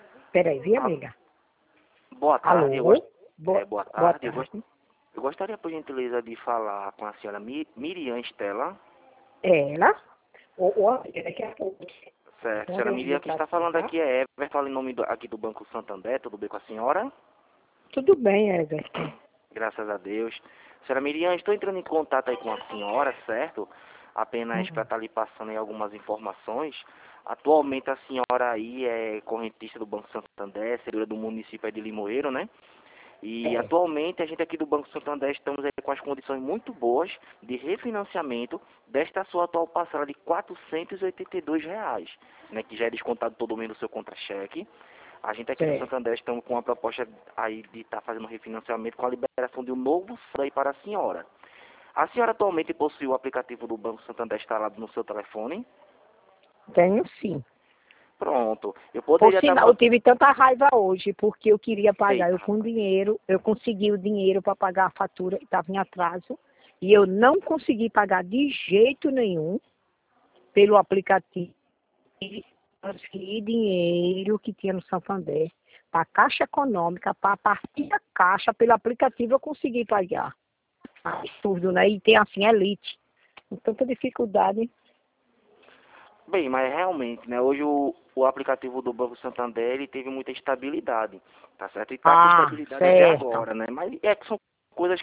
Peraí, viu, Ah, amiga? boa tarde, Alô? boa Boa tarde. tarde. Eu gostaria, por gentileza, de falar com a senhora Miriam Estela. Ela? Ô, amiga, daqui a pouco. Certo, Quando senhora eu Miriam, ligo quem pra está ti, falando tá? aqui é Everton, fala em nome aqui do Banco Santander, tudo bem com a senhora? Tudo bem, Everton. Graças a Deus. Senhora Miriam, estou entrando em contato aí com a senhora, certo? Apenas para estar lhe passando aí algumas informações. Atualmente a senhora aí é correntista do Banco Santander, servidora do município aí de Limoeiro, né? E É. atualmente a gente aqui do Banco Santander estamos aí com as condições muito boas de refinanciamento desta sua atual parcela de R$ 482, né, que já é descontado todo mês do seu contra-cheque. A gente aqui do Certo. Santander estamos com uma proposta aí de estar fazendo refinanciamento com a liberação de um novo saldo aí para a senhora. A senhora atualmente possui o aplicativo do Banco Santander instalado no seu telefone? Tenho sim. Pronto. Eu Por poderia estar sinal, eu mandando... tive tanta raiva hoje, porque eu queria pagar. Eita, Eu com rapaz. dinheiro, eu consegui o dinheiro para pagar a fatura, estava em atraso, e eu não consegui pagar de jeito nenhum pelo aplicativo. Transferir dinheiro que tinha no Santander para a Caixa Econômica, para partir da Caixa, pelo aplicativo eu consegui pagar. Absurdo, né? E tem assim, elite. Com tanta dificuldade. Bem, mas realmente, né, hoje o aplicativo do Banco Santander ele teve muita estabilidade, tá certo? E está com Ah, estabilidade até certo. agora, né? Mas é que são coisas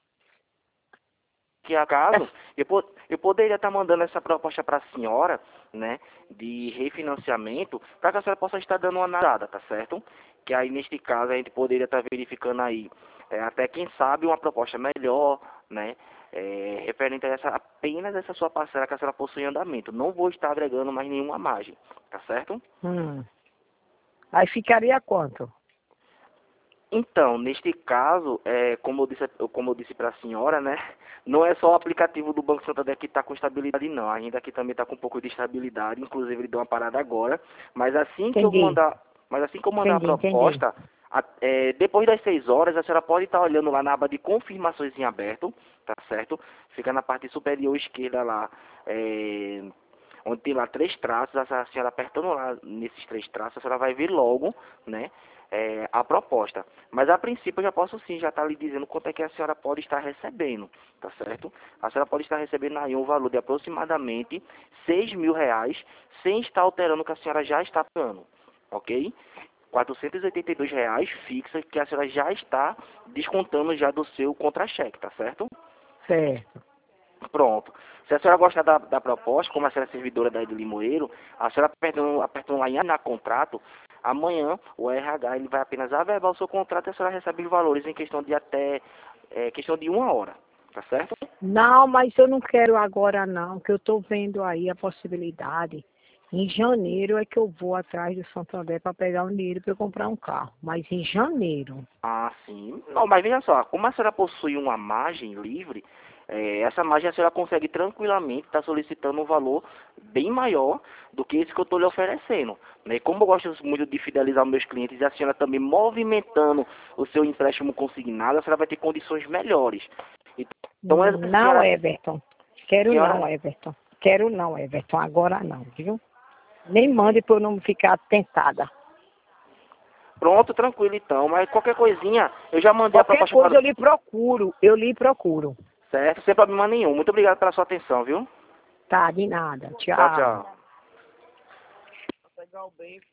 que acaso eu poderia estar mandando essa proposta para a senhora, né, de refinanciamento, para que a senhora possa estar dando uma analisada, tá certo? Que aí neste caso a gente poderia estar verificando aí, até quem sabe uma proposta melhor, né? Referente a apenas essa sua parcela que a senhora possui em andamento. Não vou estar agregando mais nenhuma margem, tá certo? Hum. Aí ficaria quanto? Então, neste caso, como eu disse para a senhora, né, não é só o aplicativo do Banco Santander que está com estabilidade, não. A gente aqui também está com um pouco de estabilidade, inclusive ele deu uma parada agora, mas Entendi. mas assim que eu mandar a Entendi. proposta, depois das 6 horas, a senhora pode estar olhando lá na aba de confirmações em aberto, tá certo? Fica na parte superior esquerda lá, onde tem lá 3 traços, a senhora apertando lá nesses 3 traços, a senhora vai ver logo, né, a proposta. Mas a princípio eu já posso sim, já estar lhe dizendo quanto é que a senhora pode estar recebendo, tá certo? A senhora pode estar recebendo aí um valor de aproximadamente R$ 6.000, sem estar alterando o que a senhora já está pagando, ok? R$ 482 fixa, que a senhora já está descontando já do seu contra-cheque, tá certo? Certo. Pronto. Se a senhora gostar da proposta, como a senhora é servidora da de Limoeiro, a senhora apertando lá em assinar contrato, amanhã o RH ele vai apenas averbar o seu contrato e a senhora recebe os valores em questão de questão de 1 hora. Tá certo? Não, mas eu não quero agora não, que eu estou vendo aí a possibilidade. Em janeiro é que eu vou atrás do Santander para pegar o dinheiro para eu comprar um carro. Mas em janeiro. Ah, sim. Não, mas veja só, como a senhora possui uma margem livre, essa margem a senhora consegue tranquilamente estar solicitando um valor bem maior do que esse que eu estou lhe oferecendo. Né? Como eu gosto muito de fidelizar os meus clientes e a senhora também movimentando o seu empréstimo consignado, a senhora vai ter condições melhores. Então, Não, Everton. Quero senhora, não, Everton. Quero não, Everton. Agora não, viu? Nem mande para eu não ficar tentada. pronto, tranquilo então, mas qualquer coisinha, eu já mandei a Qualquer proposta coisa para... eu lhe procuro. Eu lhe procuro. Certo? Sem problema nenhum. Muito obrigado pela sua atenção, viu? Tá, de nada. Tchau, Tchau. tchau.